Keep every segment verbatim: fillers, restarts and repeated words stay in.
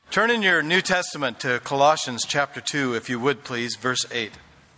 Turn in your New Testament to Colossians chapter two, if you would please, verse eight.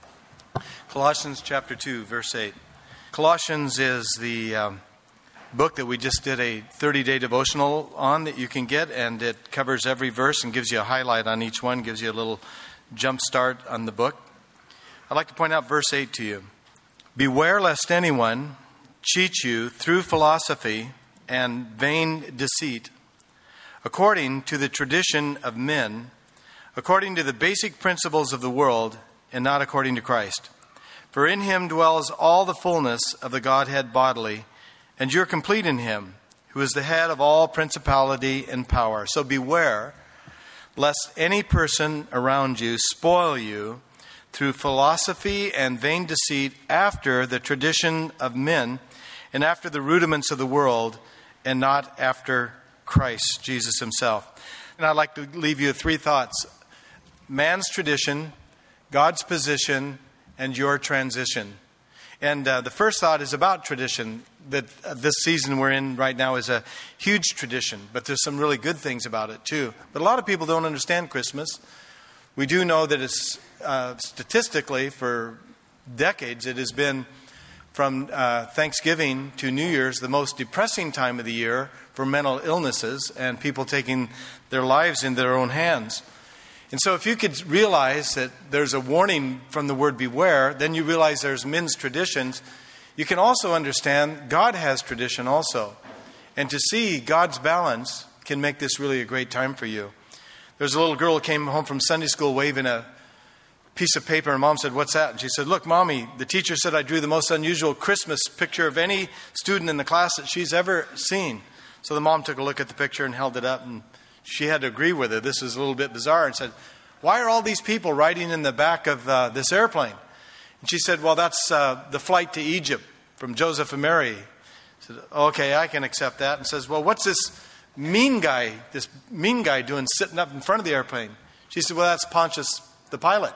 Colossians chapter two, verse eight. Colossians is the um, book that we just did a thirty-day devotional on that you can get, and it covers every verse and gives you a highlight on each one, gives you a little jump start on the book. I'd like to point out verse eight to you. Beware lest anyone cheat you through philosophy and vain deceit, according to the tradition of men, according to the basic principles of the world, and not according to Christ. For in him dwells all the fullness of the Godhead bodily, and you're complete in him, who is the head of all principality and power. So beware, lest any person around you spoil you through philosophy and vain deceit, after the tradition of men, and after the rudiments of the world, and not after Christ, Jesus himself. And I'd like to leave you with three thoughts. Man's tradition, God's position, and your transition. And uh, the first thought is about tradition. That uh, this season we're in right now is a huge tradition, but there's some really good things about it too. But a lot of people don't understand Christmas. We do know that it's uh, statistically for decades it has been from uh, Thanksgiving to New Year's the most depressing time of the year for mental illnesses and people taking their lives in their own hands. And so if you could realize that there's a warning from the word beware, then you realize there's men's traditions. You can also understand God has tradition also. And to see God's balance can make this really a great time for you. There's a little girl who came home from Sunday school waving a piece of paper, and Mom said, "What's that?" And she said, "Look, Mommy, the teacher said I drew the most unusual Christmas picture of any student in the class that she's ever seen." So the mom took a look at the picture and held it up, and she had to agree with her. This is a little bit bizarre, and said, "Why are all these people riding in the back of uh, this airplane?" And she said, "Well, that's uh, the flight to Egypt from Joseph and Mary." I said, "Okay, I can accept that." And says, "Well, what's this mean guy, this mean guy doing sitting up in front of the airplane?" She said, "Well, that's Pontius the pilot."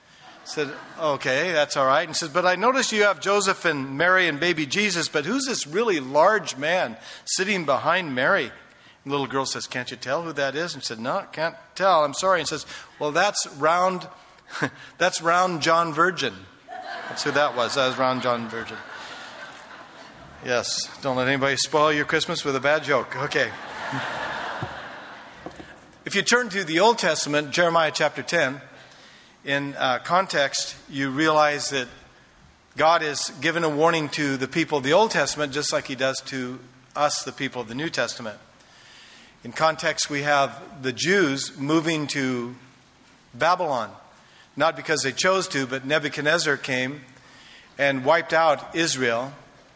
I said, "Okay, that's all right." And says, "But I noticed you have Joseph and Mary and baby Jesus, but who's this really large man sitting behind Mary?" And the little girl says, "Can't you tell who that is?" And said, "No, can't tell. I'm sorry." And says, "Well, that's round, that's round John Virgin." That's who that was. That was round John Virgin. Yes, don't let anybody spoil your Christmas with a bad joke. Okay. If you turn to the Old Testament, Jeremiah chapter ten, in uh, context, you realize that God has given a warning to the people of the Old Testament just like he does to us, the people of the New Testament. In context, we have the Jews moving to Babylon, not because they chose to, but Nebuchadnezzar came and wiped out Israel.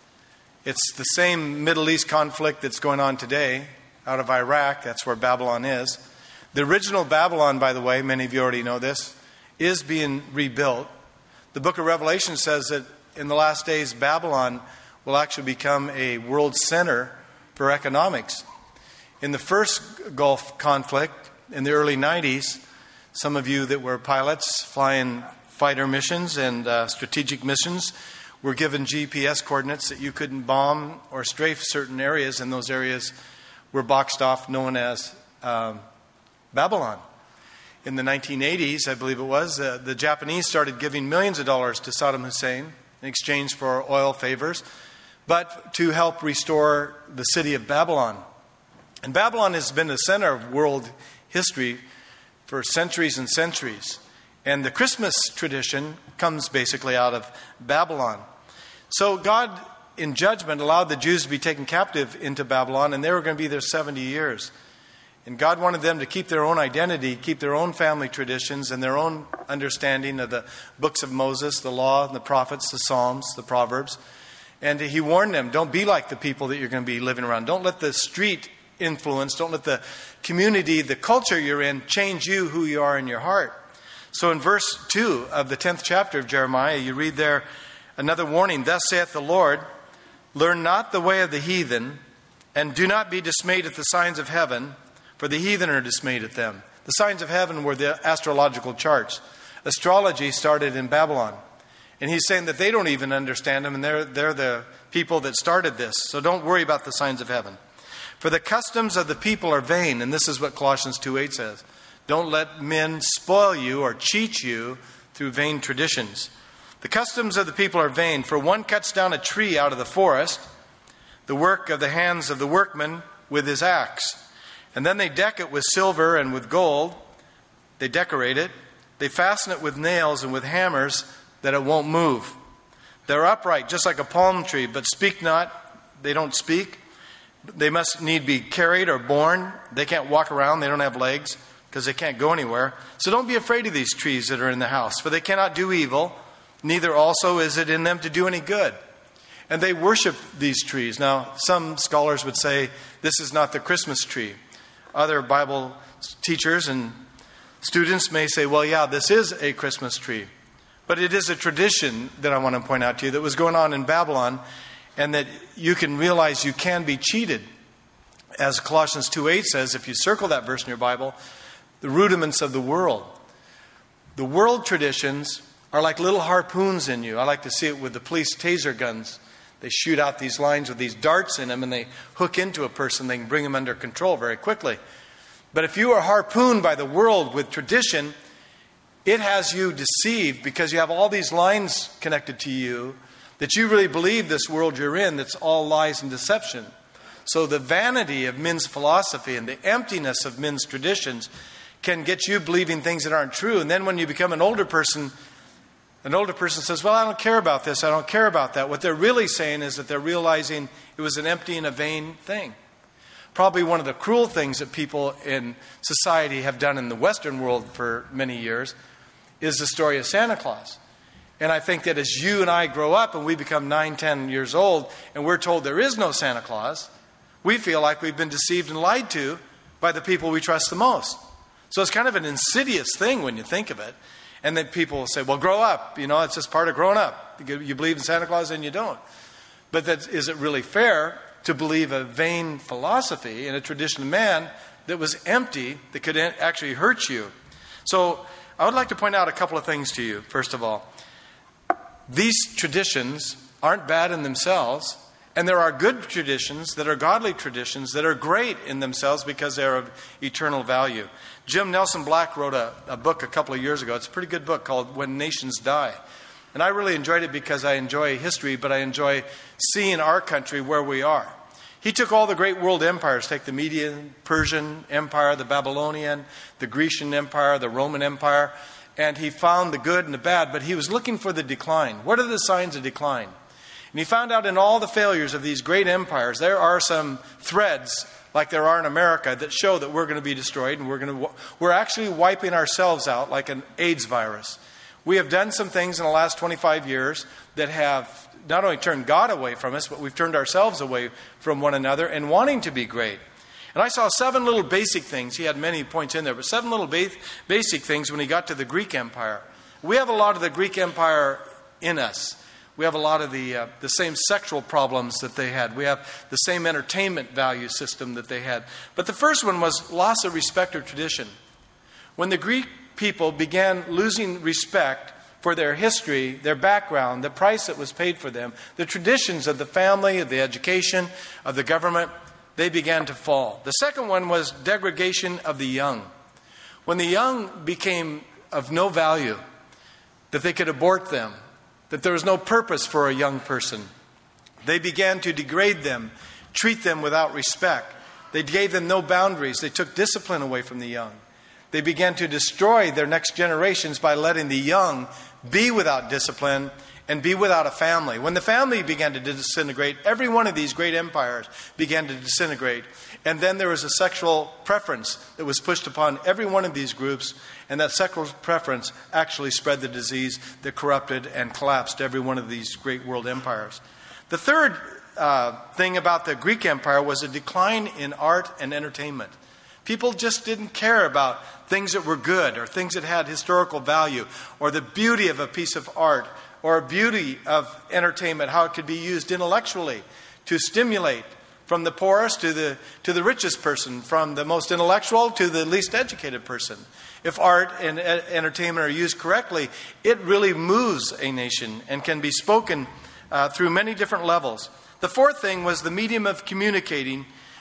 It's the same Middle East conflict that's going on today out of Iraq. That's where Babylon is. The original Babylon, by the way, many of you already know this, is being rebuilt. The book of Revelation says that in the last days, Babylon will actually become a world center for economics. In the first Gulf conflict in the early nineties, some of you that were pilots flying fighter missions and uh, strategic missions were given G P S coordinates that you couldn't bomb or strafe certain areas, and those areas were boxed off, known as um, Babylon. In the nineteen eighties, I believe it was, uh, the Japanese started giving millions of dollars to Saddam Hussein in exchange for oil favors, but to help restore the city of Babylon. And Babylon has been the center of world history for centuries and centuries. And the Christmas tradition comes basically out of Babylon. So God, in judgment, allowed the Jews to be taken captive into Babylon, and they were going to be there seventy years. And God wanted them to keep their own identity, keep their own family traditions and their own understanding of the books of Moses, the law, the prophets, the Psalms, the Proverbs. And he warned them, don't be like the people that you're going to be living around. Don't let the street influence, don't let the community, the culture you're in, change you, who you are in your heart. So in verse two of the tenth chapter of Jeremiah, you read there another warning. "Thus saith the Lord, learn not the way of the heathen, and do not be dismayed at the signs of heaven, for the heathen are dismayed at them." The signs of heaven were the astrological charts. Astrology started in Babylon. And he's saying that they don't even understand them, and they're, they're the people that started this. So don't worry about the signs of heaven. For the customs of the people are vain, and this is what Colossians two eight says. Don't let men spoil you or cheat you through vain traditions. The customs of the people are vain, for one cuts down a tree out of the forest, the work of the hands of the workman with his axe. And then they deck it with silver and with gold. They decorate it. They fasten it with nails and with hammers that it won't move. They're upright, just like a palm tree, but speak not. They don't speak. They must need be carried or borne. They can't walk around. They don't have legs because they can't go anywhere. So don't be afraid of these trees that are in the house, for they cannot do evil. Neither also is it in them to do any good. And they worship these trees. Now, some scholars would say this is not the Christmas tree. Other Bible teachers and students may say, well, yeah, this is a Christmas tree. But it is a tradition that I want to point out to you that was going on in Babylon, and that you can realize you can be cheated. As Colossians two eight says, if you circle that verse in your Bible, the rudiments of the world. The world traditions are like little harpoons in you. I like to see it with the police taser guns. They shoot out these lines with these darts in them, and they hook into a person. They can bring them under control very quickly. But if you are harpooned by the world with tradition, it has you deceived because you have all these lines connected to you that you really believe this world you're in, that's all lies and deception. So the vanity of men's philosophy and the emptiness of men's traditions can get you believing things that aren't true. And then when you become an older person, an older person says, well, I don't care about this, I don't care about that. What they're really saying is that they're realizing it was an empty and a vain thing. Probably one of the cruel things that people in society have done in the Western world for many years is the story of Santa Claus. And I think that as you and I grow up and we become nine, ten years old and we're told there is no Santa Claus, we feel like we've been deceived and lied to by the people we trust the most. So it's kind of an insidious thing when you think of it. And then people will say, well, grow up. You know, it's just part of growing up. You believe in Santa Claus and you don't. But that, is it really fair to believe a vain philosophy and a tradition of man that was empty, that could actually hurt you? So I would like to point out a couple of things to you, first of all. These traditions aren't bad in themselves, and there are good traditions that are godly traditions that are great in themselves because they're of eternal value. Jim Nelson Black wrote a, a book a couple of years ago. It's a pretty good book called When Nations Die. And I really enjoyed it because I enjoy history, but I enjoy seeing our country where we are. He took all the great world empires, take the Median, Persian Empire, the Babylonian, the Grecian Empire, the Roman Empire, and he found the good and the bad, but he was looking for the decline. What are the signs of decline? And he found out in all the failures of these great empires, there are some threads, like there are in America, that show that we're going to be destroyed, and we're going to, we're actually wiping ourselves out like an AIDS virus. We have done some things in the last twenty-five years that have not only turned God away from us, but we've turned ourselves away from one another and wanting to be great. And I saw seven little basic things. He had many points in there, but seven little ba- basic things when he got to the Greek Empire. We have a lot of the Greek Empire in us. We have a lot of the uh, the same sexual problems that they had. We have the same entertainment value system that they had. But the first one was loss of respect or tradition. When the Greek people began losing respect for their history, their background, the price that was paid for them, the traditions of the family, of the education, of the government, they began to fall. The second one was degradation of the young. When the young became of no value, that they could abort them, that there was no purpose for a young person, they began to degrade them, treat them without respect. They gave them no boundaries. They took discipline away from the young. They began to destroy their next generations by letting the young be without discipline and be without a family. When the family began to disintegrate, every one of these great empires began to disintegrate. And then there was a sexual preference that was pushed upon every one of these groups, and that sexual preference actually spread the disease that corrupted and collapsed every one of these great world empires. The third uh, thing about the Greek Empire was a decline in art and entertainment. People just didn't care about things that were good or things that had historical value or the beauty of a piece of art or beauty of entertainment, how it could be used intellectually to stimulate from the poorest to the to the richest person, from the most intellectual to the least educated person. If art and entertainment are used correctly, it really moves a nation and can be spoken uh, through many different levels. The fourth thing was the medium of communicating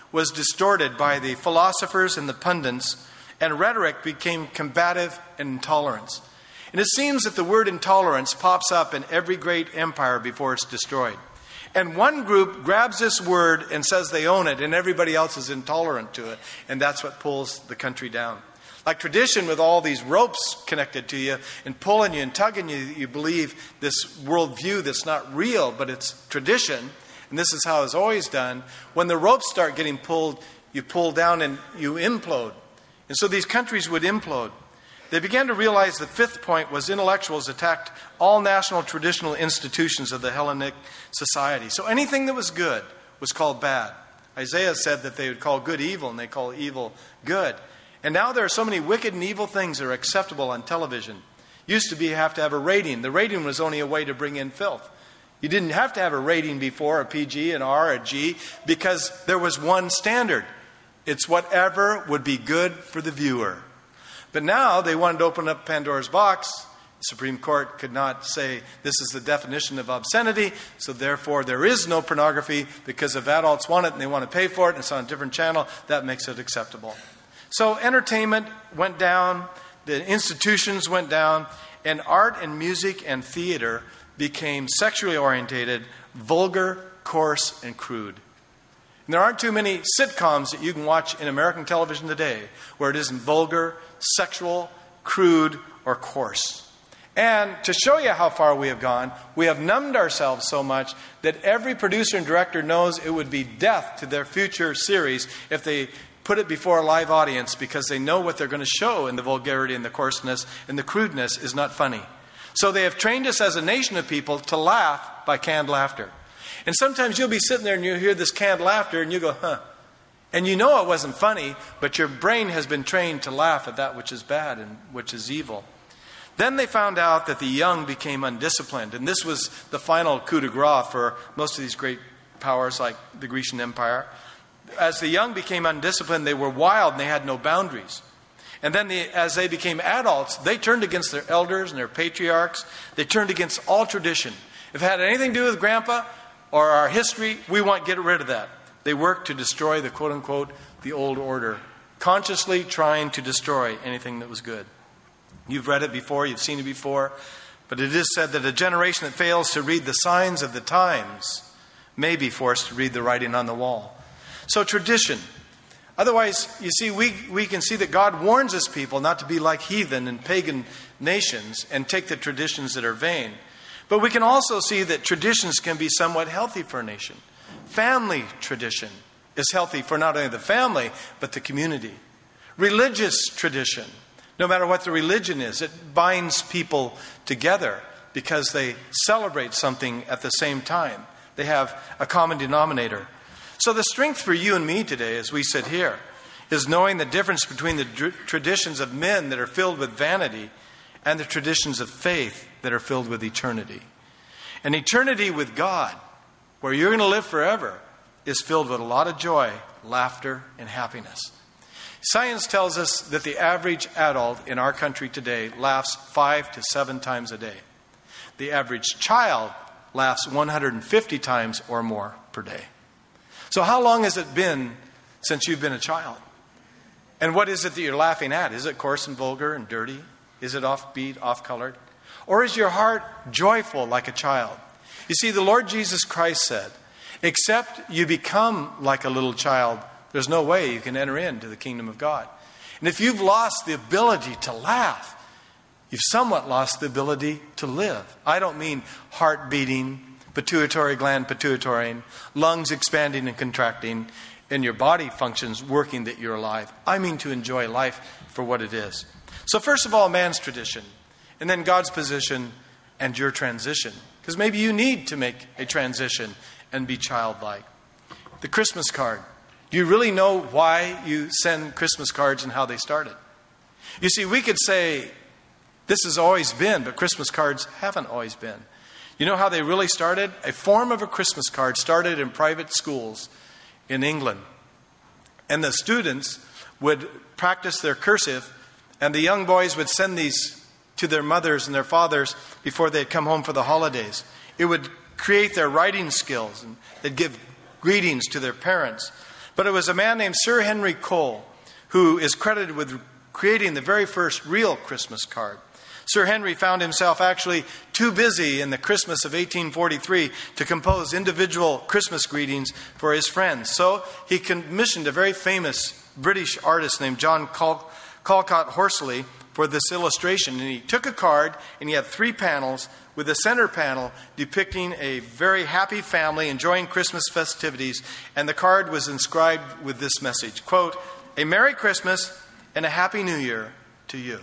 was distorted by the philosophers and the pundits, and rhetoric became combative and intolerance. And it seems that the word intolerance pops up in every great empire before it's destroyed. And one group grabs this word and says they own it, and everybody else is intolerant to it. And that's what pulls the country down. Like tradition with all these ropes connected to you and pulling you and tugging you, you believe this worldview that's not real, but it's tradition. And this is how it's always done. When the ropes start getting pulled, you pull down and you implode. And so these countries would implode. They began to realize the fifth point was intellectuals attacked all national traditional institutions of the Hellenic society. So anything that was good was called bad. Isaiah said that they would call good evil, and they call evil good. And now there are so many wicked and evil things that are acceptable on television. Used to be you have to have a rating. The rating was only a way to bring in filth. You didn't have to have a rating before, a P G, an R, a G, because there was one standard. It's whatever would be good for the viewer. But now they wanted to open up Pandora's box. The Supreme Court could not say this is the definition of obscenity, so therefore there is no pornography, because if adults want it and they want to pay for it and it's on a different channel, that makes it acceptable. So entertainment went down, the institutions went down, and art and music and theater became sexually orientated, vulgar, coarse, and crude. And there aren't too many sitcoms that you can watch in American television today where it isn't vulgar, sexual, crude, or coarse. And to show you how far we have gone, we have numbed ourselves so much that every producer and director knows it would be death to their future series if they put it before a live audience, because they know what they're going to show in the vulgarity and the coarseness and the crudeness is not funny. So they have trained us as a nation of people to laugh by canned laughter. And sometimes you'll be sitting there and you hear this canned laughter and you go, huh. And you know it wasn't funny, but your brain has been trained to laugh at that which is bad and which is evil. Then they found out that the young became undisciplined. And this was the final coup de grace for most of these great powers like the Grecian Empire. As the young became undisciplined, they were wild and they had no boundaries. And then the, as they became adults, they turned against their elders and their patriarchs. They turned against all tradition. If it had anything to do with grandpa or our history, we want to get rid of that. They worked to destroy the quote-unquote, the old order, consciously trying to destroy anything that was good. You've read it before, you've seen it before, but it is said that a generation that fails to read the signs of the times may be forced to read the writing on the wall. So tradition. Otherwise, you see, we, we can see that God warns his people not to be like heathen and pagan nations and take the traditions that are vain. But we can also see that traditions can be somewhat healthy for a nation. Family tradition is healthy for not only the family, but the community. Religious tradition, no matter what the religion is, it binds people together because they celebrate something at the same time. They have a common denominator. So the strength for you and me today, as we sit here, is knowing the difference between the dr- traditions of men that are filled with vanity and the traditions of faith that are filled with eternity. And eternity with God, where you're going to live forever, is filled with a lot of joy, laughter, and happiness. Science tells us that the average adult in our country today laughs five to seven times a day. The average child laughs one hundred fifty times or more per day. So how long has it been since you've been a child? And what is it that you're laughing at? Is it coarse and vulgar and dirty? Is it offbeat, off-colored? Or is your heart joyful like a child? You see, the Lord Jesus Christ said, except you become like a little child, there's no way you can enter into the kingdom of God. And if you've lost the ability to laugh, you've somewhat lost the ability to live. I don't mean heart beating, pituitary gland pituitarying, lungs expanding and contracting, and your body functions working that you're alive. I mean to enjoy life for what it is. So first of all, man's tradition, and then God's position and your transition. Because maybe you need to make a transition and be childlike. The Christmas card. Do you really know why you send Christmas cards and how they started? You see, we could say this has always been, but Christmas cards haven't always been. You know how they really started? A form of a Christmas card started in private schools in England. And the students would practice their cursive, and the young boys would send these to their mothers and their fathers before they'd come home for the holidays. It would create their writing skills, and they'd give greetings to their parents. But it was a man named Sir Henry Cole who is credited with creating the very first real Christmas card. Sir Henry found himself actually too busy in the Christmas of eighteen forty-three to compose individual Christmas greetings for his friends. So he commissioned a very famous British artist named John Cal- Calcott Horsley for this illustration. And he took a card and he had three panels, with the center panel depicting a very happy family enjoying Christmas festivities. And the card was inscribed with this message, quote, "A Merry Christmas and a Happy New Year to you."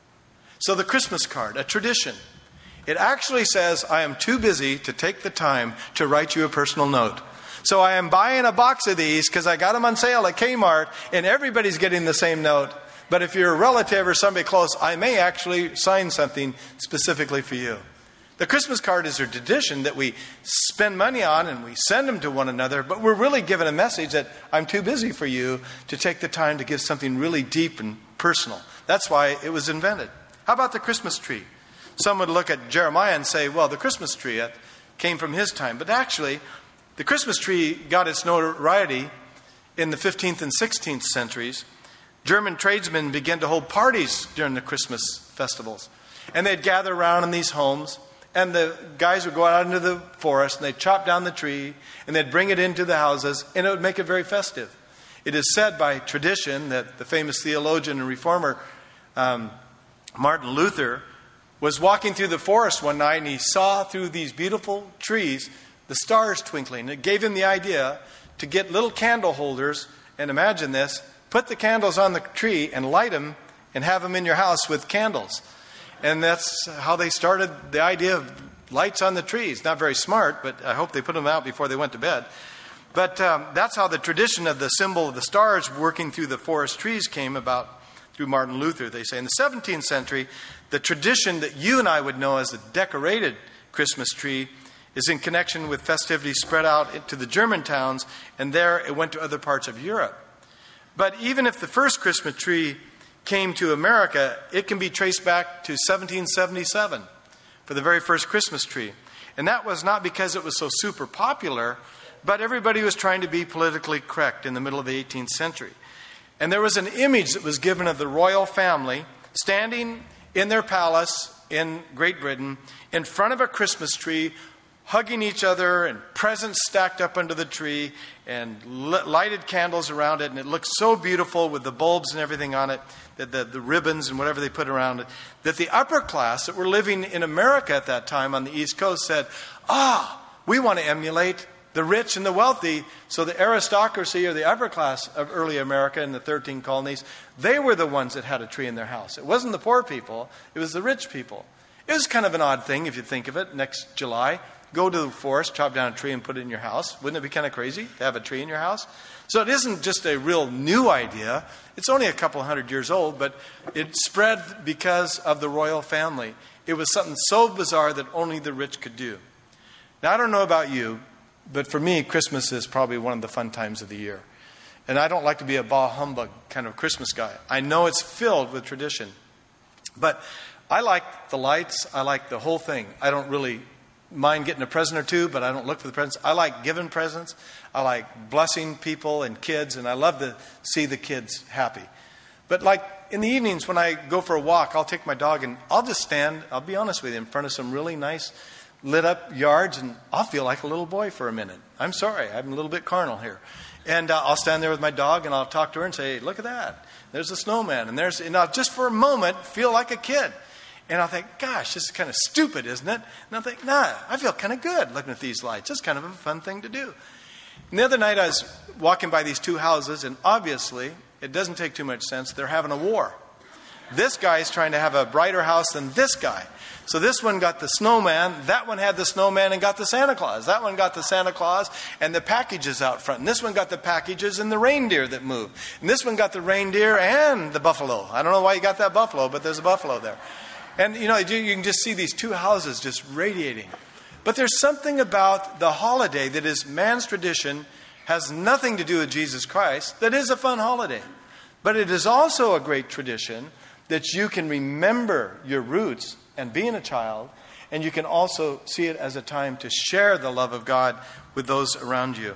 So the Christmas card, a tradition, it actually says, I am too busy to take the time to write you a personal note. So I am buying a box of these because I got them on sale at Kmart and everybody's getting the same note. But if you're a relative or somebody close, I may actually sign something specifically for you. The Christmas card is a tradition that we spend money on and we send them to one another, but we're really given a message that I'm too busy for you to take the time to give something really deep and personal. That's why it was invented. How about the Christmas tree? Some would look at Jeremiah and say, well, the Christmas tree that came from his time. But actually, the Christmas tree got its notoriety in the fifteenth and sixteenth centuries. German tradesmen began to hold parties during the Christmas festivals. And they'd gather around in these homes, and the guys would go out into the forest, and they'd chop down the tree, and they'd bring it into the houses, and it would make it very festive. It is said by tradition that the famous theologian and reformer, um, Martin Luther, was walking through the forest one night and he saw through these beautiful trees the stars twinkling. It gave him the idea to get little candle holders, and imagine this, put the candles on the tree and light them and have them in your house with candles. And that's how they started the idea of lights on the trees. Not very smart, but I hope they put them out before they went to bed. But um, that's how the tradition of the symbol of the stars working through the forest trees came about. Through Martin Luther, they say. In the seventeenth century, the tradition that you and I would know as the decorated Christmas tree is in connection with festivities spread out into the German towns, and there it went to other parts of Europe. But even if the first Christmas tree came to America, it can be traced back to seventeen seventy-seven for the very first Christmas tree. And that was not because it was so super popular, but everybody was trying to be politically correct in the middle of the eighteenth century. And there was an image that was given of the royal family standing in their palace in Great Britain in front of a Christmas tree, hugging each other and presents stacked up under the tree and lighted candles around it. And it looked so beautiful with the bulbs and everything on it, that the, the ribbons and whatever they put around it, that the upper class that were living in America at that time on the East Coast said, ah, we want to emulate the rich and the wealthy. So the aristocracy or the upper class of early America in the thirteen colonies, they were the ones that had a tree in their house. It wasn't the poor people, it was the rich people. It was kind of an odd thing if you think of it. Next July, go to the forest, chop down a tree and put it in your house. Wouldn't it be kind of crazy to have a tree in your house? So it isn't just a real new idea. It's only a couple hundred years old, but it spread because of the royal family. It was something so bizarre that only the rich could do. Now, I don't know about you, but for me, Christmas is probably one of the fun times of the year. And I don't like to be a bah humbug kind of Christmas guy. I know it's filled with tradition. But I like the lights. I like the whole thing. I don't really mind getting a present or two, but I don't look for the presents. I like giving presents. I like blessing people and kids, and I love to see the kids happy. But like in the evenings when I go for a walk, I'll take my dog and I'll just stand, I'll be honest with you, in front of some really nice lit up yards, and I'll feel like a little boy for a minute. I'm sorry, I'm a little bit carnal here. And uh, I'll stand there with my dog and I'll talk to her and say, hey, look at that. There's a snowman. And there's, and I'll just for a moment feel like a kid. And I'll think, gosh, this is kind of stupid, isn't it? And I'll think, nah, I feel kind of good looking at these lights. It's kind of a fun thing to do. And the other night I was walking by these two houses, and obviously it doesn't take too much sense. They're having a war. This guy is trying to have a brighter house than this guy. So this one got the snowman, that one had the snowman and got the Santa Claus. That one got the Santa Claus and the packages out front. And this one got the packages and the reindeer that moved. And this one got the reindeer and the buffalo. I don't know why you got that buffalo, but there's a buffalo there. And, you know, you can just see these two houses just radiating. But there's something about the holiday that is man's tradition, has nothing to do with Jesus Christ, that is a fun holiday. But it is also a great tradition that you can remember your roots and being a child, and you can also see it as a time to share the love of God with those around you.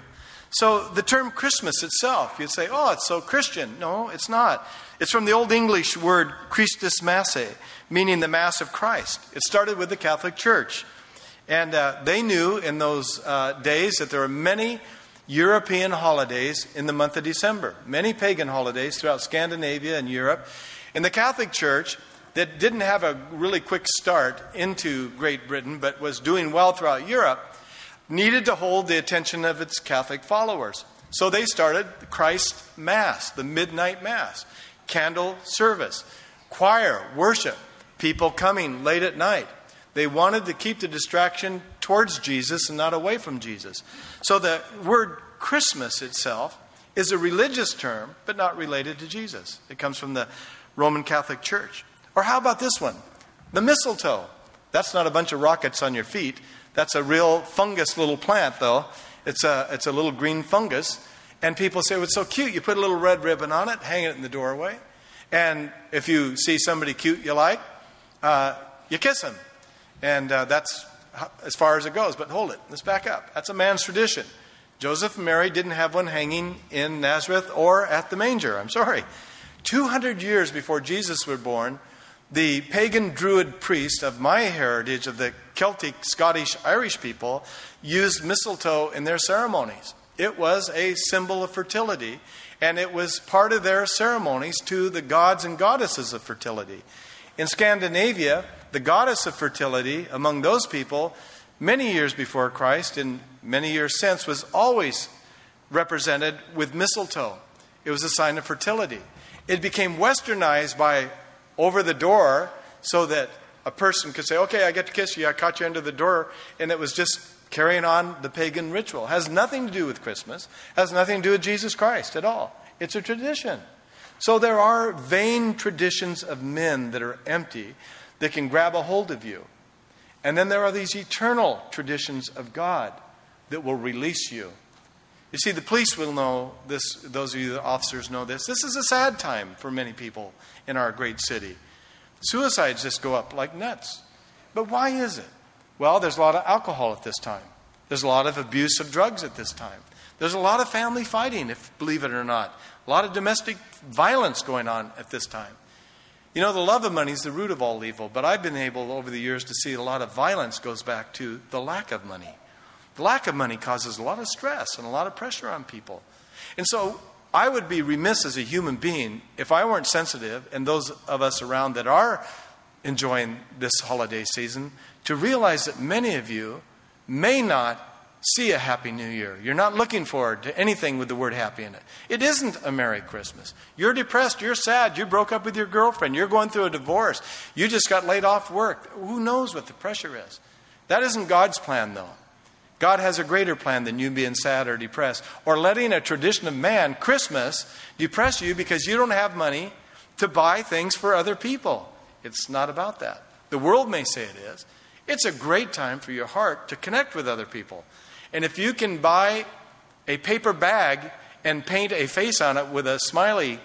So the term Christmas itself, you'd say, oh, it's so Christian. No, it's not. It's from the Old English word Christus Massae, meaning the Mass of Christ. It started with the Catholic Church. And uh, they knew in those uh, days that there were many European holidays in the month of December. Many pagan holidays throughout Scandinavia and Europe. And the Catholic Church, that didn't have a really quick start into Great Britain, but was doing well throughout Europe, needed to hold the attention of its Catholic followers. So they started the Christ Mass, the midnight Mass, candle service, choir, worship, people coming late at night. They wanted to keep the distraction towards Jesus and not away from Jesus. So the word Christmas itself is a religious term, but not related to Jesus. It comes from the Roman Catholic Church. Or how about this one? The mistletoe. That's not a bunch of rockets on your feet. That's a real fungus little plant, though. It's a, it's a little green fungus. And people say, well, it's so cute. You put a little red ribbon on it, hang it in the doorway. And if you see somebody cute you like, uh, you kiss them. And uh, that's as far as it goes. But hold it. Let's back up. That's a man's tradition. Joseph and Mary didn't have one hanging in Nazareth or at the manger. I'm sorry. two hundred years before Jesus was born, the pagan Druid priest of my heritage, of the Celtic, Scottish, Irish people, used mistletoe in their ceremonies. It was a symbol of fertility, and it was part of their ceremonies to the gods and goddesses of fertility. In Scandinavia, the goddess of fertility among those people, many years before Christ and many years since, was always represented with mistletoe. It was a sign of fertility. It became westernized by over the door so that a person could say, okay, I get to kiss you, I caught you under the door, and it was just carrying on the pagan ritual. It has nothing to do with Christmas, has nothing to do with Jesus Christ at all. It's a tradition. So there are vain traditions of men that are empty that can grab a hold of you. And then there are these eternal traditions of God that will release you. You see, the police will know this, those of you that officers know this. This is a sad time for many people in our great city. Suicides just go up like nuts. But why is it? Well, there's a lot of alcohol at this time. There's a lot of abuse of drugs at this time. There's a lot of family fighting, if believe it or not. A lot of domestic violence going on at this time. You know, the love of money is the root of all evil, but I've been able over the years to see a lot of violence goes back to the lack of money. The lack of money causes a lot of stress and a lot of pressure on people. And so I would be remiss as a human being if I weren't sensitive, and those of us around that are enjoying this holiday season, to realize that many of you may not see a Happy New Year. You're not looking forward to anything with the word happy in it. It isn't a Merry Christmas. You're depressed. You're sad. You broke up with your girlfriend. You're going through a divorce. You just got laid off work. Who knows what the pressure is? That isn't God's plan, though. God has a greater plan than you being sad or depressed, or letting a tradition of man, Christmas, depress you because you don't have money to buy things for other people. It's not about that. The world may say it is. It's a great time for your heart to connect with other people. And if you can buy a paper bag and paint a face on it with a smiley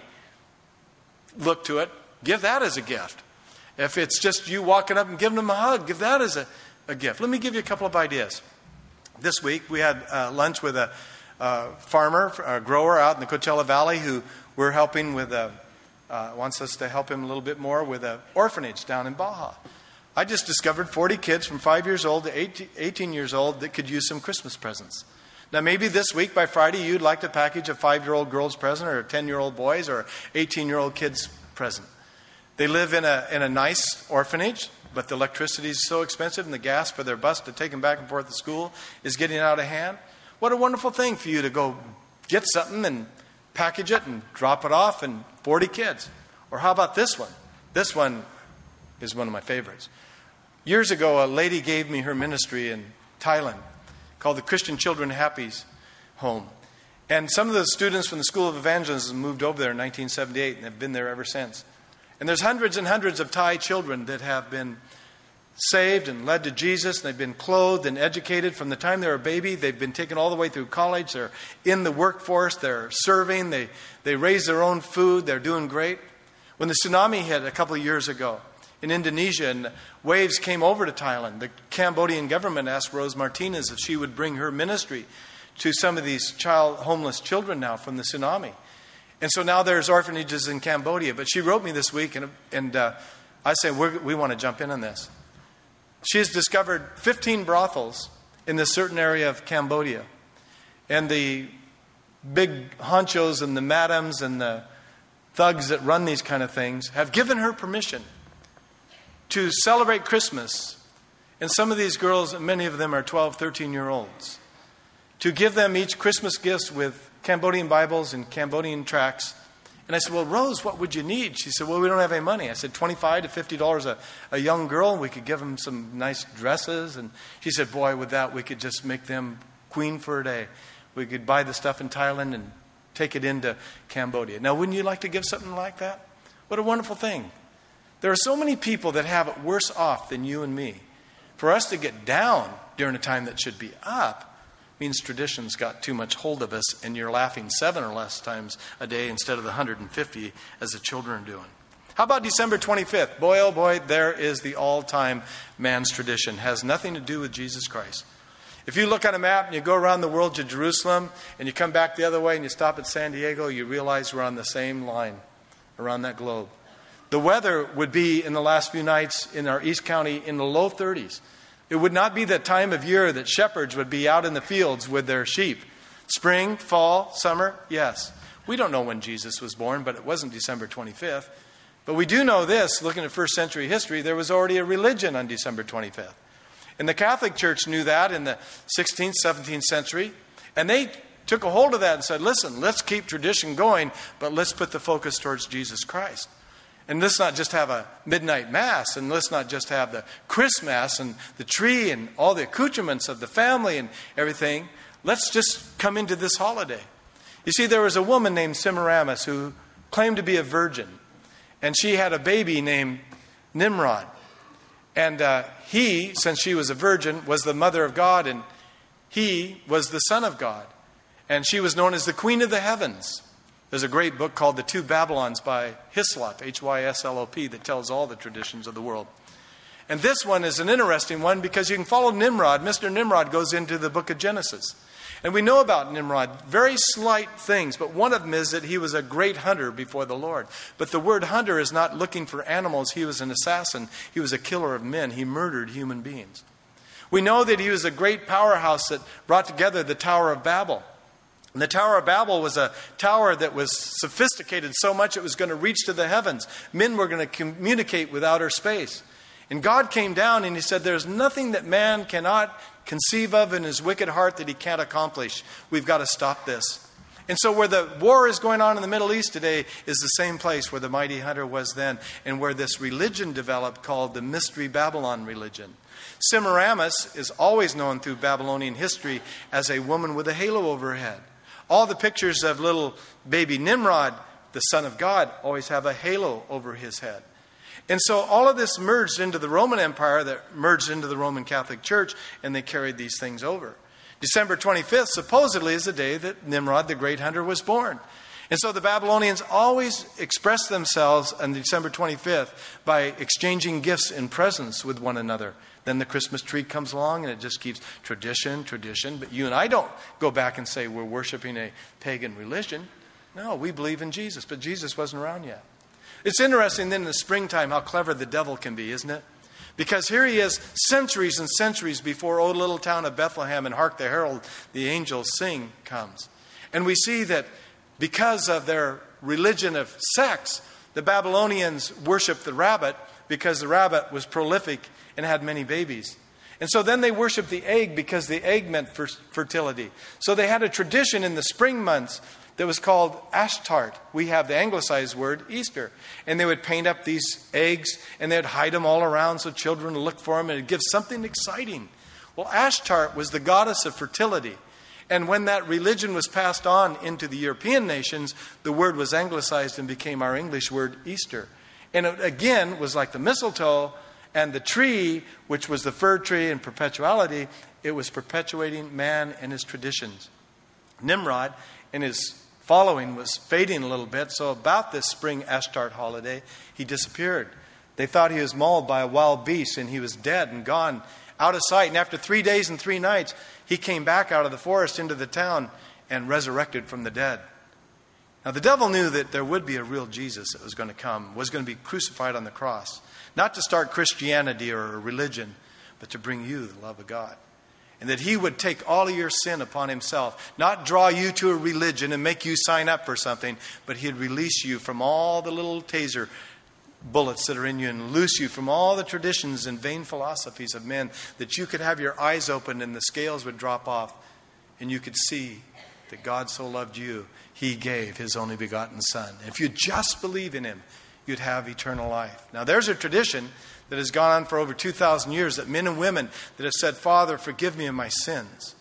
look to it, give that as a gift. If it's just you walking up and giving them a hug, give that as a, a gift. Let me give you a couple of ideas. This week we had uh, lunch with a uh, farmer, a grower out in the Coachella Valley who we're helping with a, uh, wants us to help him a little bit more with an orphanage down in Baja. I just discovered forty kids from five years old to eighteen years old that could use some Christmas presents. Now, maybe this week by Friday you'd like to package a five-year-old girl's present or a ten-year-old boy's or eighteen-year-old kid's present. They live in a in a nice orphanage, but the electricity is so expensive and the gas for their bus to take them back and forth to school is getting out of hand. What a wonderful thing for you to go get something and package it and drop it off, and forty kids. Or how about this one? This one is one of my favorites. Years ago, a lady gave me her ministry in Thailand called the Christian Children Happy's Home. And some of the students from the School of Evangelism moved over there in nineteen seventy-eight and have been there ever since. And there's hundreds and hundreds of Thai children that have been saved and led to Jesus. And they've been clothed and educated from the time they were a baby. They've been taken all the way through college. They're in the workforce. They're serving. They, they raise their own food. They're doing great. When the tsunami hit a couple of years ago in Indonesia and waves came over to Thailand, the Cambodian government asked Rose Martinez if she would bring her ministry to some of these child homeless children now from the tsunami. And so now there's orphanages in Cambodia. But she wrote me this week, and, and uh, I say, We're, we want to jump in on this. She has discovered fifteen brothels in this certain area of Cambodia. And the big honchos and the madams and the thugs that run these kind of things have given her permission to celebrate Christmas. And some of these girls, many of them are twelve, thirteen-year-olds, to give them each Christmas gifts with Cambodian Bibles and Cambodian tracts. And I said, well, Rose, what would you need? She said, well, we don't have any money. I said, twenty-five to fifty dollars a, a young girl. We could give them some nice dresses. And she said, boy, with that, we could just make them queen for a day. We could buy the stuff in Thailand and take it into Cambodia. Now, wouldn't you like to give something like that? What a wonderful thing. There are so many people that have it worse off than you and me. For us to get down during a time that should be up means tradition's got too much hold of us, and you're laughing seven or less times a day instead of the one hundred fifty as the children are doing. How about December twenty-fifth? Boy, oh boy, there is the all-time man's tradition. Has nothing to do with Jesus Christ. If you look on a map and you go around the world to Jerusalem and you come back the other way and you stop at San Diego, you realize we're on the same line around that globe. The weather would be in the last few nights in our East County in the low thirties. It would not be the time of year that shepherds would be out in the fields with their sheep. Spring, fall, summer, yes. We don't know when Jesus was born, but it wasn't December twenty-fifth. But we do know this, looking at first century history, there was already a religion on December twenty-fifth. And the Catholic Church knew that in the sixteenth, seventeenth century. And they took a hold of that and said, listen, let's keep tradition going, but let's put the focus towards Jesus Christ. And let's not just have a midnight mass, and let's not just have the Christmas and the tree and all the accoutrements of the family and everything. Let's just come into this holiday. You see, there was a woman named Semiramis who claimed to be a virgin. And she had a baby named Nimrod. And uh, he, since she was a virgin, was the mother of God, and he was the son of God. And she was known as the Queen of the Heavens. There's a great book called The Two Babylons by Hislop, H Y S L O P, that tells all the traditions of the world. And this one is an interesting one because you can follow Nimrod. Mister Nimrod goes into the book of Genesis. And we know about Nimrod very slight things, but one of them is that he was a great hunter before the Lord. But the word hunter is not looking for animals. He was an assassin. He was a killer of men. He murdered human beings. We know that he was a great powerhouse that brought together the Tower of Babel. And the Tower of Babel was a tower that was sophisticated so much it was going to reach to the heavens. Men were going to communicate with outer space. And God came down and he said, there's nothing that man cannot conceive of in his wicked heart that he can't accomplish. We've got to stop this. And so where the war is going on in the Middle East today is the same place where the mighty hunter was then, and where this religion developed called the Mystery Babylon religion. Semiramis is always known through Babylonian history as a woman with a halo over her head. All the pictures of little baby Nimrod, the son of God, always have a halo over his head. And so all of this merged into the Roman Empire, that merged into the Roman Catholic Church, and they carried these things over. December twenty-fifth supposedly is the day that Nimrod, the great hunter, was born. And so the Babylonians always expressed themselves on December twenty-fifth by exchanging gifts and presents with one another. Then the Christmas tree comes along and it just keeps tradition, tradition. But you and I don't go back and say we're worshiping a pagan religion. No, we believe in Jesus, but Jesus wasn't around yet. It's interesting then in the springtime how clever the devil can be, isn't it? Because here he is centuries and centuries before O Little Town of Bethlehem and Hark the Herald, the angels sing comes. And we see that because of their religion of sex, the Babylonians worshiped the rabbit because the rabbit was prolific and had many babies. And so then they worshiped the egg because the egg meant fertility. So they had a tradition in the spring months that was called Ashtart. We have the anglicized word Easter. And they would paint up these eggs and they'd hide them all around so children would look for them and it'd give something exciting. Well, Ashtart was the goddess of fertility. And when that religion was passed on into the European nations, the word was anglicized and became our English word Easter. And it again was like the mistletoe and the tree, which was the fir tree and perpetuality. It was perpetuating man and his traditions. Nimrod and his following was fading a little bit. So about this spring Ashtart holiday, he disappeared. They thought he was mauled by a wild beast and he was dead and gone out of sight. And after three days and three nights, he came back out of the forest into the town and resurrected from the dead. Now, the devil knew that there would be a real Jesus that was going to come, was going to be crucified on the cross. Not to start Christianity or a religion, but to bring you the love of God. And that he would take all of your sin upon himself. Not draw you to a religion and make you sign up for something, but he'd release you from all the little taser bullets that are in you and loose you from all the traditions and vain philosophies of men, that you could have your eyes opened and the scales would drop off and you could see that God so loved you, he gave his only begotten Son. If you just believe in him, you'd have eternal life. Now, there's a tradition that has gone on for over two thousand years, that men and women that have said, Father, forgive me of my sins.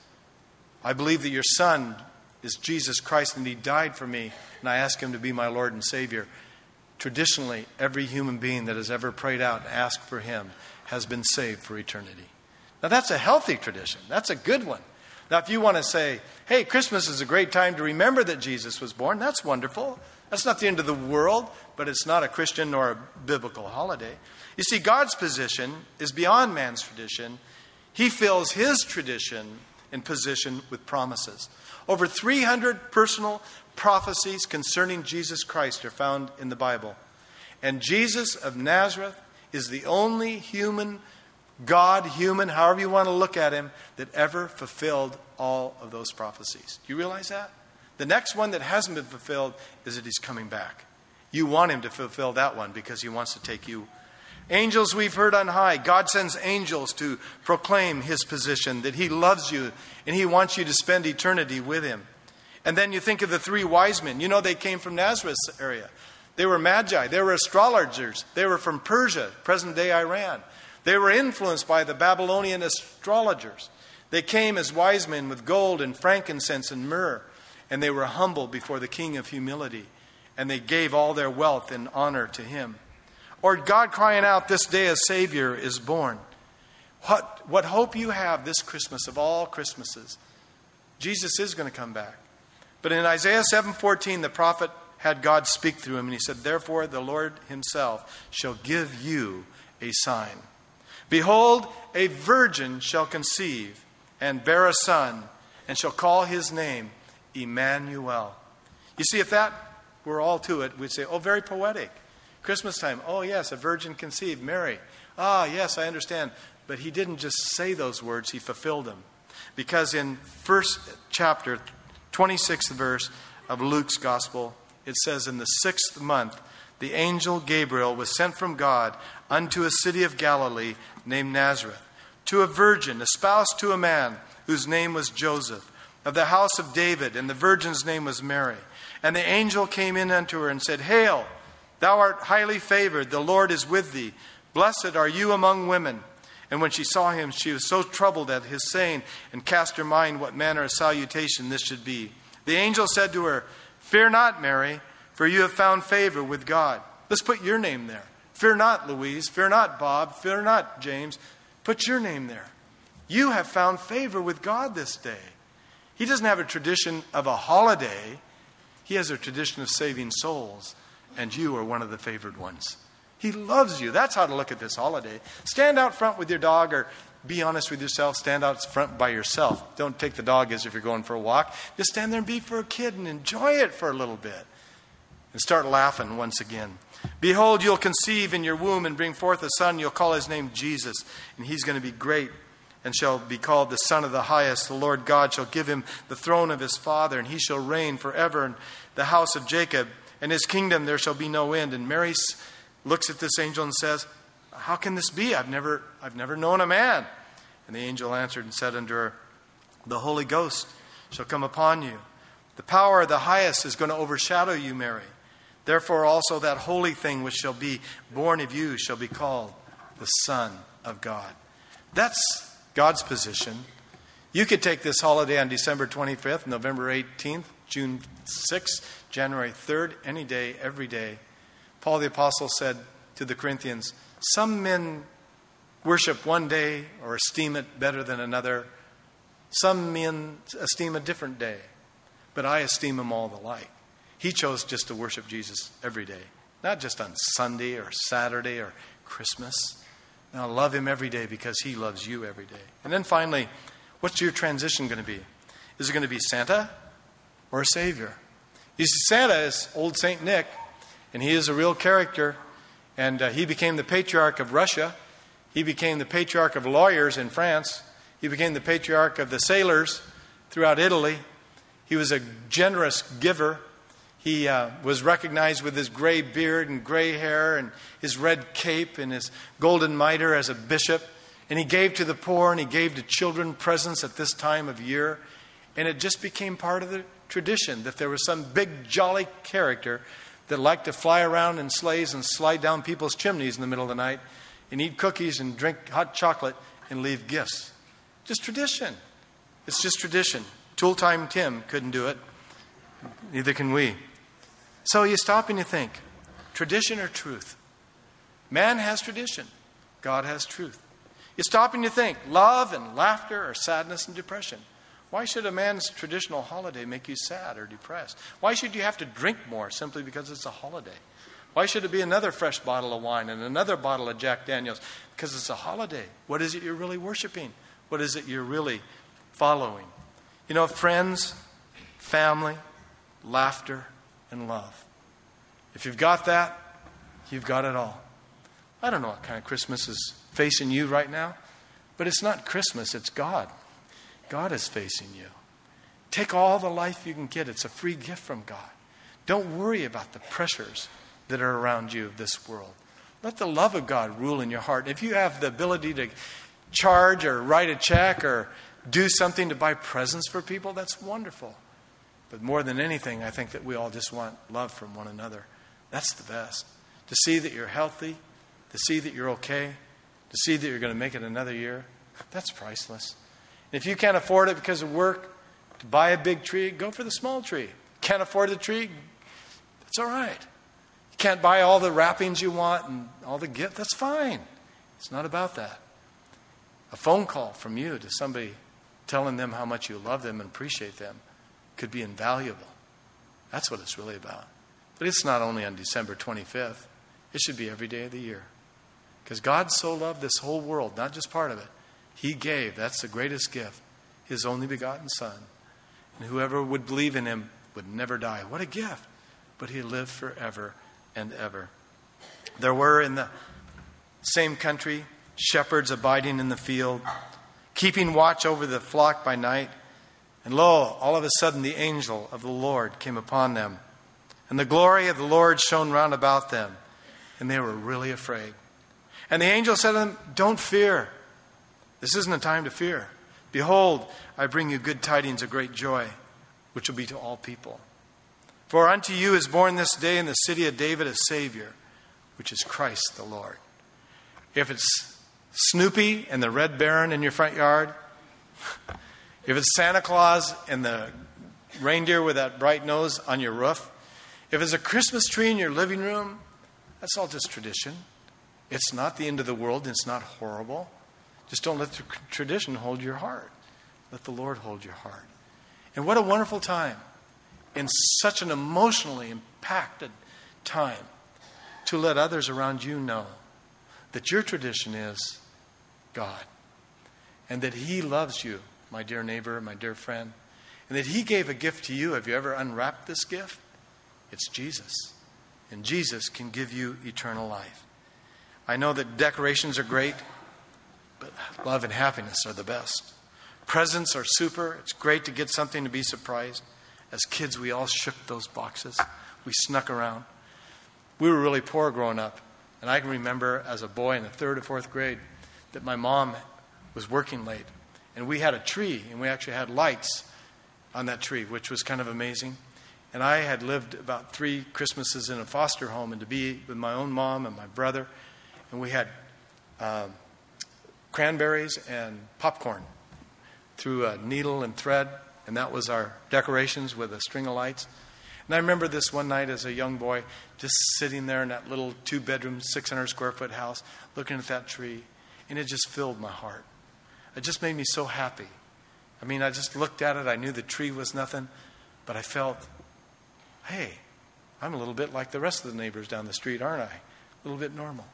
I believe that your Son is Jesus Christ and he died for me, and I ask him to be my Lord and Savior. Traditionally, every human being that has ever prayed out and asked for him has been saved for eternity. Now, that's a healthy tradition. That's a good one. Now, if you want to say, hey, Christmas is a great time to remember that Jesus was born, that's wonderful. That's not the end of the world, but it's not a Christian nor a biblical holiday. You see, God's position is beyond man's tradition. He fills his tradition and position with promises. Over three hundred personal prophecies concerning Jesus Christ are found in the Bible. And Jesus of Nazareth is the only human, God, human, however you want to look at him, that ever fulfilled all of those prophecies. Do you realize that? The next one that hasn't been fulfilled is that he's coming back. You want him to fulfill that one because he wants to take you. Angels we've heard on high. God sends angels to proclaim his position, that he loves you and he wants you to spend eternity with him. And then you think of the three wise men. You know, they came from Nazareth's area. They were magi. They were astrologers. They were from Persia, present-day Iran. They were influenced by the Babylonian astrologers. They came as wise men with gold and frankincense and myrrh. And they were humble before the King of humility. And they gave all their wealth and honor to him. Or God crying out, this day a Savior is born. What, what hope you have this Christmas of all Christmases. Jesus is going to come back. But in Isaiah seven fourteen, the prophet had God speak through him. And he said, therefore the Lord himself shall give you a sign. Behold, a virgin shall conceive and bear a son, and shall call his name Emmanuel. You see, if that were all to it, we'd say, oh, very poetic. Christmas time, oh yes, a virgin conceived, Mary. Ah, yes, I understand. But he didn't just say those words, he fulfilled them. Because in first chapter, twenty-sixth verse of Luke's gospel, it says, in the sixth month, the angel Gabriel was sent from God unto a city of Galilee named Nazareth, to a virgin espoused to a man whose name was Joseph, of the house of David, and the virgin's name was Mary. And the angel came in unto her and said, hail, thou art highly favored, the Lord is with thee. Blessed are you among women. And when she saw him, she was so troubled at his saying, and cast her mind what manner of salutation this should be. The angel said to her, fear not, Mary, for you have found favor with God. Let's put your name there. Fear not, Louise. Fear not, Bob. Fear not, James. Put your name there. You have found favor with God this day. He doesn't have a tradition of a holiday. He has a tradition of saving souls. And you are one of the favored ones. He loves you. That's how to look at this holiday. Stand out front with your dog, or be honest with yourself. Stand out front by yourself. Don't take the dog as if you're going for a walk. Just stand there and be for a kid and enjoy it for a little bit. And start laughing once again. Behold, you'll conceive in your womb and bring forth a son. You'll call his name Jesus. And he's going to be great and shall be called the Son of the Highest. The Lord God shall give him the throne of his father, and he shall reign forever in the house of Jacob. And his kingdom there shall be no end. And Mary looks at this angel and says, how can this be? I've never, I've never known a man. And the angel answered and said unto her, the Holy Ghost shall come upon you. The power of the highest is going to overshadow you, Mary. Therefore also that holy thing which shall be born of you shall be called the Son of God. That's God's position. You could take this holiday on December twenty-fifth, November eighteenth, June sixth, January third, any day, every day. Paul the Apostle said to the Corinthians, some men worship one day or esteem it better than another. Some men esteem a different day, but I esteem them all alike. He chose just to worship Jesus every day, not just on Sunday or Saturday or Christmas. Now love him every day because he loves you every day. And then finally, what's your transition going to be? Is it going to be Santa or a Savior? You see, Santa is old Saint Nick, and he is a real character. And uh, he became the patriarch of Russia. He became the patriarch of lawyers in France. He became the patriarch of the sailors throughout Italy. He was a generous giver. He uh, was recognized with his gray beard and gray hair and his red cape and his golden mitre as a bishop. And he gave to the poor and he gave to children presents at this time of year. And it just became part of the tradition that there was some big jolly character that liked to fly around in sleighs and slide down people's chimneys in the middle of the night and eat cookies and drink hot chocolate and leave gifts. Just tradition. It's just tradition. Tool Time Tim couldn't do it. Neither can we. So you stop and you think, tradition or truth? Man has tradition. God has truth. You stop and you think, love and laughter or sadness and depression? Why should a man's traditional holiday make you sad or depressed? Why should you have to drink more simply because it's a holiday? Why should it be another fresh bottle of wine and another bottle of Jack Daniels? Because it's a holiday. What is it you're really worshiping? What is it you're really following? You know, friends, family, laughter, and love. If you've got that, you've got it all. I don't know what kind of Christmas is facing you right now, but it's not Christmas, it's God. God is facing you. Take all the life you can get. It's a free gift from God. Don't worry about the pressures that are around you of this world. Let the love of God rule in your heart. If you have the ability to charge or write a check or do something to buy presents for people, that's wonderful. But more than anything, I think that we all just want love from one another. That's the best. To see that you're healthy, to see that you're okay, to see that you're going to make it another year, that's priceless. And if you can't afford it because of work, to buy a big tree, go for the small tree. Can't afford the tree, that's all right. You can't buy all the wrappings you want and all the gifts, that's fine. It's not about that. A phone call from you to somebody telling them how much you love them and appreciate them could be invaluable. That's what it's really about. But it's not only on December twenty-fifth. It should be every day of the year. Because God so loved this whole world, not just part of it. He gave, that's the greatest gift, His only begotten Son. And whoever would believe in Him would never die. What a gift. But He lived forever and ever. There were in the same country shepherds abiding in the field, keeping watch over the flock by night. And lo, all of a sudden the angel of the Lord came upon them. And the glory of the Lord shone round about them. And they were really afraid. And the angel said to them, don't fear. This isn't a time to fear. Behold, I bring you good tidings of great joy, which will be to all people. For unto you is born this day in the city of David a Savior, which is Christ the Lord. If it's Snoopy and the Red Baron in your front yard, if it's Santa Claus and the reindeer with that bright nose on your roof, if it's a Christmas tree in your living room, that's all just tradition. It's not the end of the world. It's not horrible. Just don't let the tradition hold your heart. Let the Lord hold your heart. And what a wonderful time, in such an emotionally impacted time, to let others around you know that your tradition is God. And that He loves you, my dear neighbor, my dear friend. And that He gave a gift to you. Have you ever unwrapped this gift? It's Jesus. And Jesus can give you eternal life. I know that decorations are great, but love and happiness are the best. Presents are super. It's great to get something to be surprised. As kids, we all shook those boxes. We snuck around. We were really poor growing up. And I can remember as a boy in the third or fourth grade that my mom was working late. And we had a tree, and we actually had lights on that tree, which was kind of amazing. And I had lived about three Christmases in a foster home, and to be with my own mom and my brother. And we had um, cranberries and popcorn through a needle and thread. And that was our decorations with a string of lights. And I remember this one night as a young boy, just sitting there in that little two-bedroom, six hundred square foot house, looking at that tree. And it just filled my heart. It just made me so happy. I mean, I just looked at it. I knew the tree was nothing. But I felt, hey, I'm a little bit like the rest of the neighbors down the street, aren't I? A little bit normal.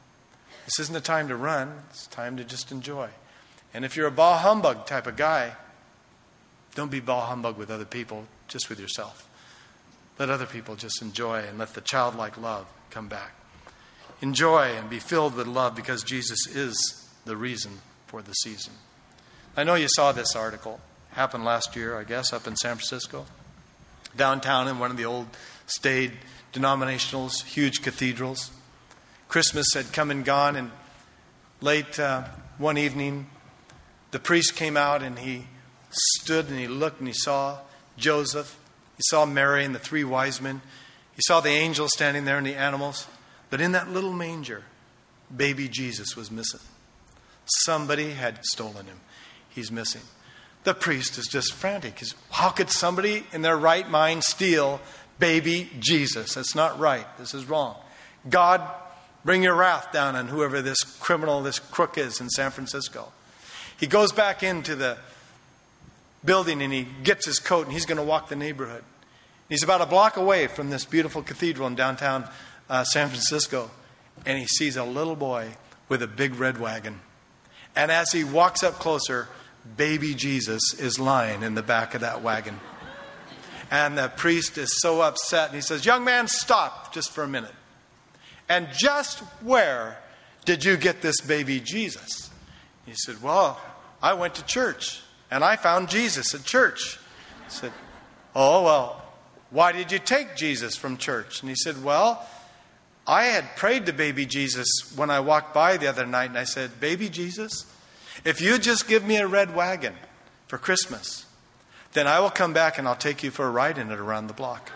This isn't a time to run. It's time to just enjoy. And if you're a bah humbug type of guy, don't be bah humbug with other people, just with yourself. Let other people just enjoy and let the childlike love come back. Enjoy and be filled with love because Jesus is the reason for the season. I know you saw this article. Happened last year, I guess, up in San Francisco. Downtown in one of the old staid denominationals, huge cathedrals. Christmas had come and gone, and late uh, one evening, the priest came out and he stood and he looked and he saw Joseph. He saw Mary and the three wise men. He saw the angels standing there and the animals. But in that little manger, baby Jesus was missing. Somebody had stolen him. He's missing. The priest is just frantic. He's, how could somebody in their right mind steal baby Jesus? That's not right. This is wrong. God, bring your wrath down on whoever this criminal, this crook is in San Francisco. He goes back into the building and he gets his coat and he's going to walk the neighborhood. He's about a block away from this beautiful cathedral in downtown uh, San Francisco. And he sees a little boy with a big red wagon. And as he walks up closer, baby Jesus is lying in the back of that wagon. And the priest is so upset. And he says, young man, stop just for a minute. And just where did you get this baby Jesus? He said, well, I went to church. And I found Jesus at church. I said, oh, well, why did you take Jesus from church? And he said, well, I had prayed to baby Jesus when I walked by the other night. And I said, baby Jesus, if you just give me a red wagon for Christmas, then I will come back and I'll take you for a ride in it around the block.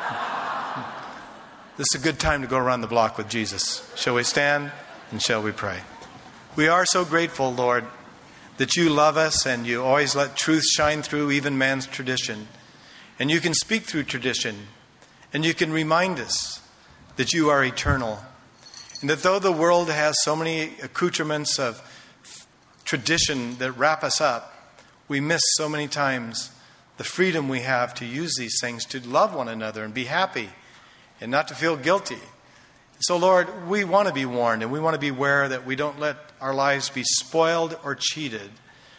This is a good time to go around the block with Jesus. Shall we stand and shall we pray? We are so grateful, Lord, that you love us and you always let truth shine through even man's tradition. And you can speak through tradition. And you can remind us that you are eternal. And that though the world has so many accoutrements of tradition that wrap us up, we miss so many times the freedom we have to use these things to love one another and be happy and not to feel guilty. So, Lord, we want to be warned and we want to be aware that we don't let our lives be spoiled or cheated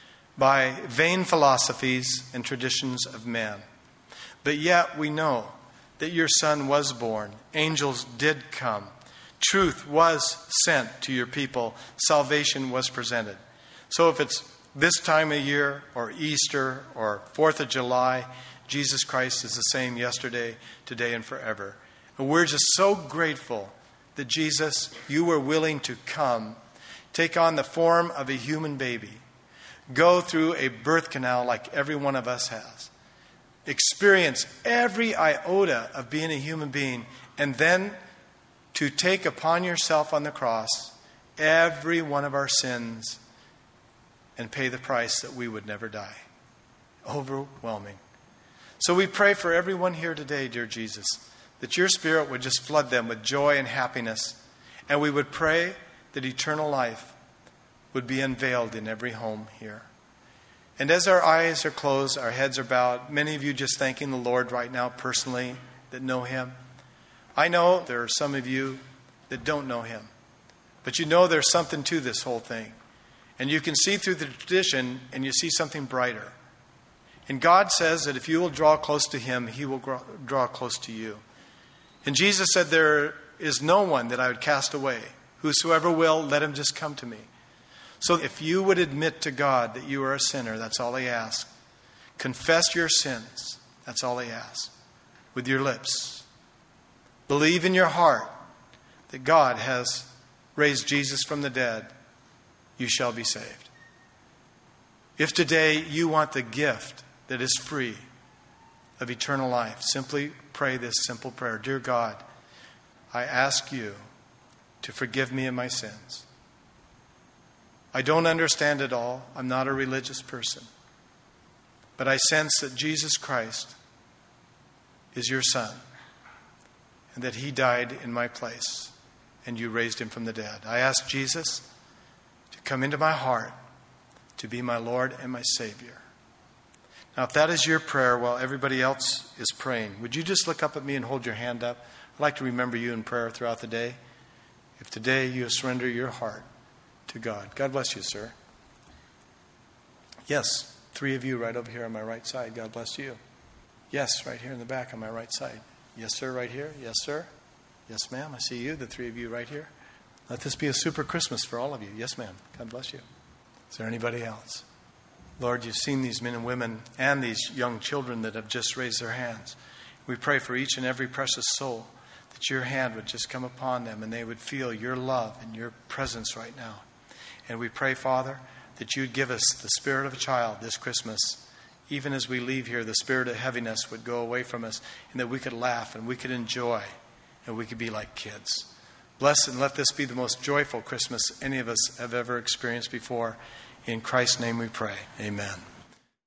by vain philosophies and traditions of man. But yet we know that your Son was born. Angels did come. Truth was sent to your people. Salvation was presented. So if it's this time of year or Easter or fourth of July, Jesus Christ is the same yesterday, today, and forever. And we're just so grateful that Jesus, you were willing to come, take on the form of a human baby, go through a birth canal like every one of us has, experience every iota of being a human being, and then to take upon yourself on the cross every one of our sins and pay the price that we would never die. Overwhelming. So we pray for everyone here today, dear Jesus, that your Spirit would just flood them with joy and happiness. And we would pray that eternal life would be unveiled in every home here. And as our eyes are closed, our heads are bowed, many of you just thanking the Lord right now personally that know him. I know there are some of you that don't know him. But you know there's something to this whole thing. And you can see through the tradition and you see something brighter. And God says that if you will draw close to him, he will draw close to you. And Jesus said, there is no one that I would cast away. Whosoever will, let him just come to me. So if you would admit to God that you are a sinner, that's all he asks. Confess your sins. That's all he asks. With your lips. Believe in your heart that God has raised Jesus from the dead. You shall be saved. If today you want the gift that is free of eternal life, simply pray this simple prayer. Dear God, I ask you to forgive me of my sins. I don't understand it all. I'm not a religious person. But I sense that Jesus Christ is your Son and that he died in my place and you raised him from the dead. I ask Jesus to come into my heart to be my Lord and my Savior. Now, if that is your prayer while everybody else is praying, would you just look up at me and hold your hand up? I'd like to remember you in prayer throughout the day. if today you surrender your heart to God. God bless you, sir. Yes, three of you right over here on my right side. God bless you. Yes, right here in the back on my right side. Yes, sir, right here. Yes, sir. Yes, ma'am. I see you, the three of you right here. Let this be a super Christmas for all of you. Yes, ma'am. God bless you. Is there anybody else? Lord, you've seen these men and women and these young children that have just raised their hands. We pray for each and every precious soul that your hand would just come upon them and they would feel your love and your presence right now. And we pray, Father, that you'd give us the spirit of a child this Christmas. Even as we leave here, the spirit of heaviness would go away from us and that we could laugh and we could enjoy and we could be like kids. Bless and let this be the most joyful Christmas any of us have ever experienced before. In Christ's name we pray. Amen.